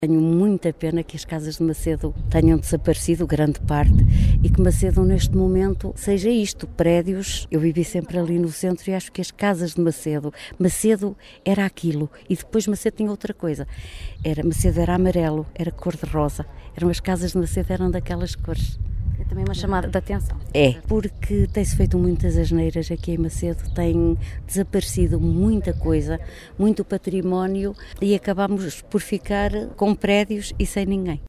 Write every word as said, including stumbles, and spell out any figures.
Tenho muita pena que as casas de Macedo tenham desaparecido, grande parte, e que Macedo neste momento seja isto, prédios. Eu vivi sempre ali no centro e acho que as casas de Macedo, Macedo era aquilo e depois Macedo tinha outra coisa. Era, Macedo era amarelo, era cor-de-rosa, eram as casas de Macedo, eram daquelas cores. É também uma chamada de atenção. É, porque tem-se feito muitas asneiras aqui em Macedo, tem desaparecido muita coisa, muito património e acabamos por ficar com prédios e sem ninguém.